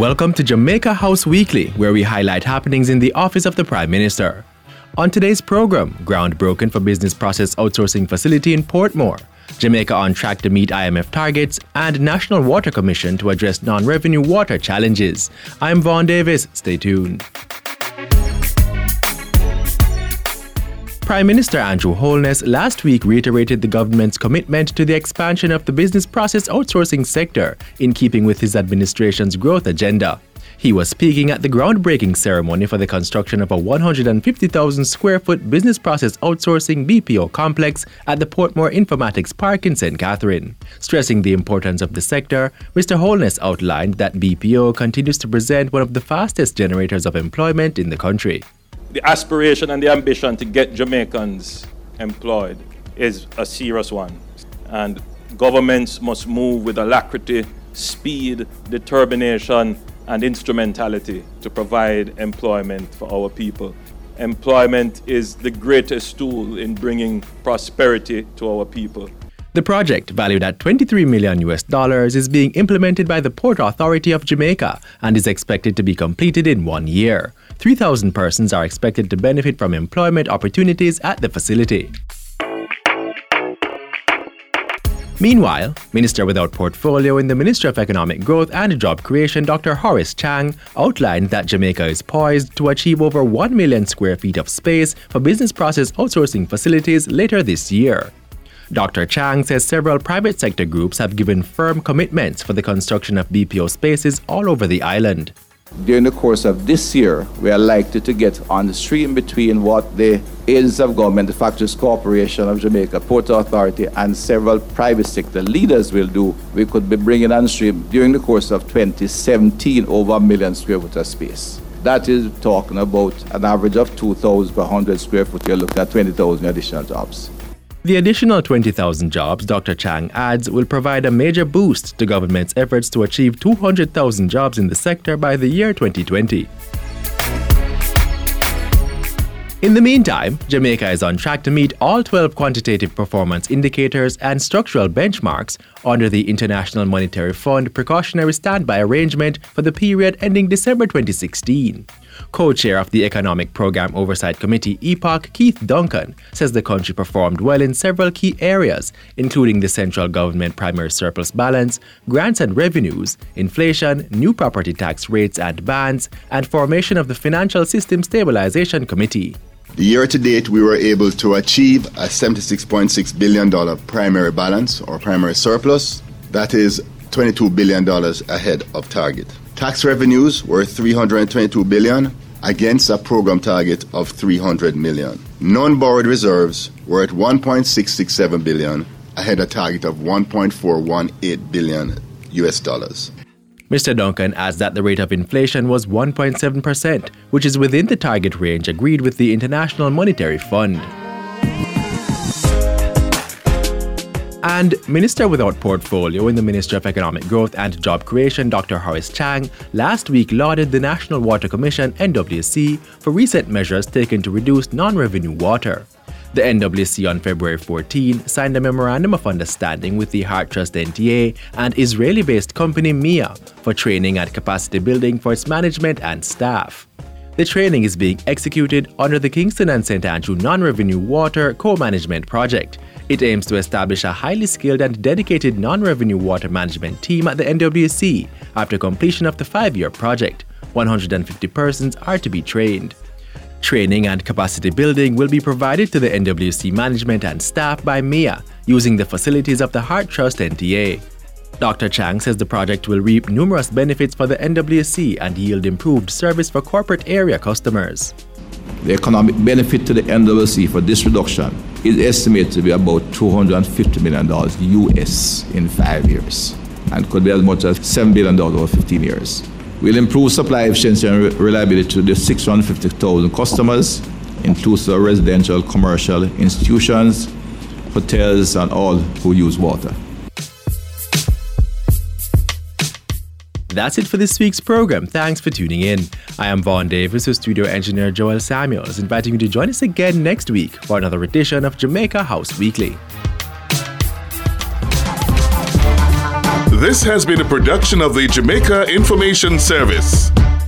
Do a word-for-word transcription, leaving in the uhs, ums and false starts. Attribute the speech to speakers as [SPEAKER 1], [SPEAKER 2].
[SPEAKER 1] Welcome to Jamaica House Weekly, where we highlight happenings in the office of the Prime Minister. On today's program, ground broken for business process outsourcing facility in Portmore, Jamaica on track to meet I M F targets, and National Water Commission to address non-revenue water challenges. I'm Vaughn Davis. Stay tuned. Prime Minister Andrew Holness last week reiterated the government's commitment to the expansion of the business process outsourcing sector in keeping with his administration's growth agenda. He was speaking at the groundbreaking ceremony for the construction of a one hundred fifty thousand square foot business process outsourcing B P O complex at the Portmore Informatics Park in Saint Catherine. Stressing the importance of the sector, Mister Holness outlined that B P O continues to present one of the fastest generators of employment in the country.
[SPEAKER 2] The aspiration and the ambition to get Jamaicans employed is a serious one, and governments must move with alacrity, speed, determination, and instrumentality to provide employment for our people. Employment is the greatest tool in bringing prosperity to our people.
[SPEAKER 1] The project, valued at twenty-three million U S dollars, is being implemented by the Port Authority of Jamaica and is expected to be completed in one year. three thousand persons are expected to benefit from employment opportunities at the facility. Meanwhile, Minister without portfolio in the Ministry of Economic Growth and Job Creation, Doctor Horace Chang, outlined that Jamaica is poised to achieve over one million square feet of space for business process outsourcing facilities later this year. Doctor Chang says several private sector groups have given firm commitments for the construction of B P O spaces all over the island.
[SPEAKER 3] During the course of this year, we are likely to get on the stream between what the agencies of government, the Factories Corporation of Jamaica, Port Authority, and several private sector leaders will do. We could be bringing on stream during the course of twenty seventeen over a million square foot of space. That is talking about an average of two thousand per one hundred square foot. You're looking at twenty thousand additional jobs.
[SPEAKER 1] The additional twenty thousand jobs, Doctor Chang adds, will provide a major boost to government's efforts to achieve two hundred thousand jobs in the sector by the year twenty twenty. In the meantime, Jamaica is on track to meet all twelve quantitative performance indicators and structural benchmarks under the International Monetary Fund Precautionary Standby Arrangement for the period ending December twenty sixteen. Co-chair of the Economic Program Oversight Committee, E P O C, Keith Duncan, says the country performed well in several key areas, including the central government primary surplus balance, grants and revenues, inflation, new property tax rates and bans, and formation of the Financial System Stabilization Committee.
[SPEAKER 4] Year to date, we were able to achieve a seventy-six point six billion dollars primary balance or primary surplus. That is twenty-two billion dollars ahead of target. Tax revenues were three hundred twenty-two billion dollars against a program target of three hundred million dollars. Non-borrowed reserves were at one point six six seven billion dollars ahead of target of one point four one eight billion U S dollars.
[SPEAKER 1] Mister Duncan adds that the rate of inflation was one point seven percent, which is within the target range agreed with the International Monetary Fund. And Minister without portfolio in the Ministry of Economic Growth and Job Creation, Doctor Horace Chang, last week lauded the National Water Commission, N W C, for recent measures taken to reduce non-revenue water. The N W C on February fourteenth signed a Memorandum of Understanding with the HeartTrust N T A and Israeli-based company M I A for training and capacity building for its management and staff. The training is being executed under the Kingston and Saint Andrew Non-Revenue Water Co-Management Project. It aims to establish a highly skilled and dedicated non-revenue water management team at the N W C after completion of the five-year project. one hundred fifty persons are to be trained. Training and capacity building will be provided to the N W C management and staff by M I A using the facilities of the HeartTrust N T A. Doctor Chang says the project will reap numerous benefits for the N W C and yield improved service for corporate area customers.
[SPEAKER 3] The economic benefit to the N W C for this reduction is estimated to be about two hundred fifty million dollars U S in five years and could be as much as seven billion dollars over fifteen years. We'll improve supply efficiency and reliability to the six hundred fifty thousand customers, inclusive of residential, commercial, institutions, hotels, and all who use water.
[SPEAKER 1] That's it for this week's program. Thanks for tuning in. I am Vaughn Davis with studio engineer Joel Samuels, inviting you to join us again next week for another edition of Jamaica House Weekly.
[SPEAKER 5] This has been a production of the Jamaica Information Service.